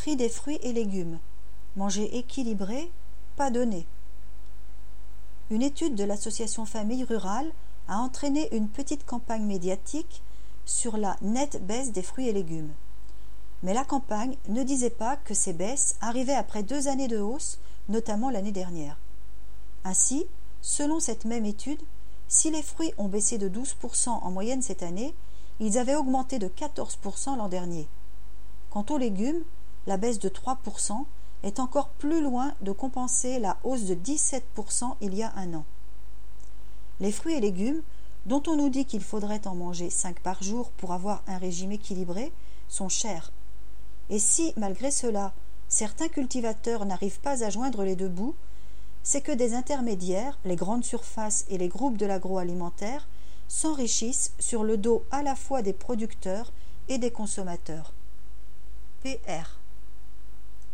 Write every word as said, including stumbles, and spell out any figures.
Prix des fruits et légumes. Manger équilibré, pas donné. Une étude de l'association Famille Rurale a entraîné une petite campagne médiatique sur la nette baisse des fruits et légumes. Mais la campagne ne disait pas que ces baisses arrivaient après deux années de hausse, notamment l'année dernière. Ainsi, selon cette même étude, si les fruits ont baissé de douze pour cent en moyenne cette année, ils avaient augmenté de quatorze pour cent l'an dernier. Quant aux légumes, la baisse de trois pour cent est encore plus loin de compenser la hausse de dix-sept pour cent il y a un an. Les fruits et légumes, dont on nous dit qu'il faudrait en manger cinq par jour pour avoir un régime équilibré, sont chers. Et si, malgré cela, certains cultivateurs n'arrivent pas à joindre les deux bouts, c'est que des intermédiaires, les grandes surfaces et les groupes de l'agroalimentaire, s'enrichissent sur le dos à la fois des producteurs et des consommateurs. P R